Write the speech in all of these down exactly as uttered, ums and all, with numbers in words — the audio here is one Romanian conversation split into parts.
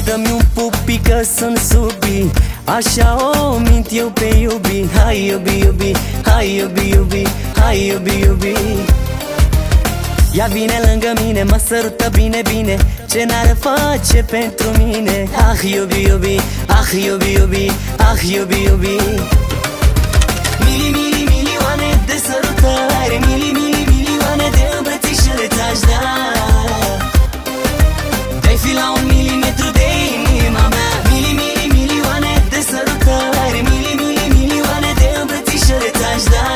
dă-mi un pupic că sunt subi. Așa o mint eu pe iubi. Hai iubi, iubi, hai iubi, iubi, hai iubi, iubi. Ea vine lângă mine, mă sărută bine, bine. Ce n-ar face pentru mine? Ah, iubi, iubi, ah, iubi, iubi, ah, iubi, iubi. Mili, mili, milioane de sărutări, mili, mili, milioane de îmbrățișări ți-aș da. De-ai fi la un milimetru de inima mea. Mili, mili, milioane de sărutări, mili, mili, milioane de îmbrățișări ți-aș da.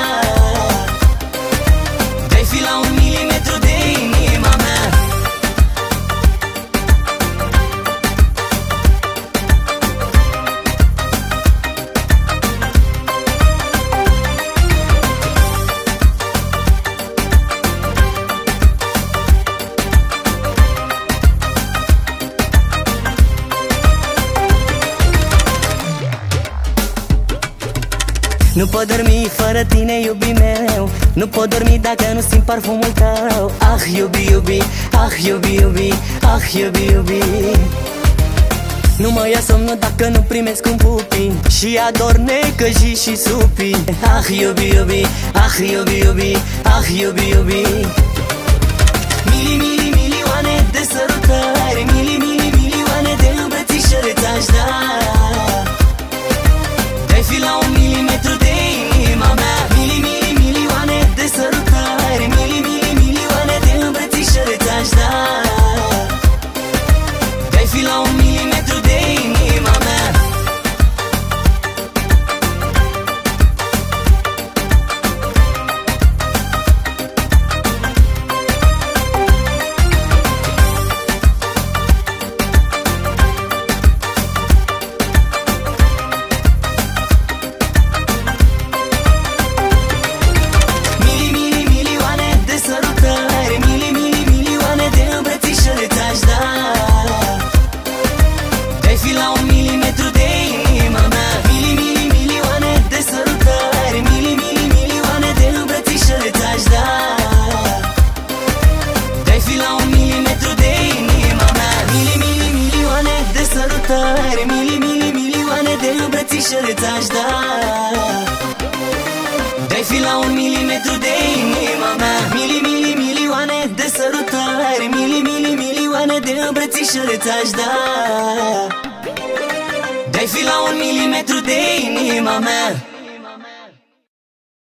De-ai fi la un milimetru de inima mea. Nu pot dormi fără tine, iubi meu. Nu pot dormi dacă nu simt parfumul tău. Ah, iubi, iubi, ah, iubi, iubi, ah, iubi, iubi. Nu mă ia somnul dacă nu primesc un pupi și ador necăjii și supi. Ah, iubi, iubi, ah, iubi, iubi, ah, iubi, iubi. Mili, mili, milioane de sărutări, mili, mili, milioane de îmbrățișări ți-aș da. De-ai fi la un milimetru de inima mea. Mili, mili, milioane de sărutări, mili, mili, milioane de îmbrățișări ți-aș da. De-ai fi la un milimetru de inima mea. Mili, mili, milioane de îmbrățișări ți-aș da. De-ai fi la un milimetru de inima mea. Mili, mili, milioane de sărutări, mili, mili, milioane de îmbrățișări ți-aș da. De-ai fi la un milimetru de inima mea.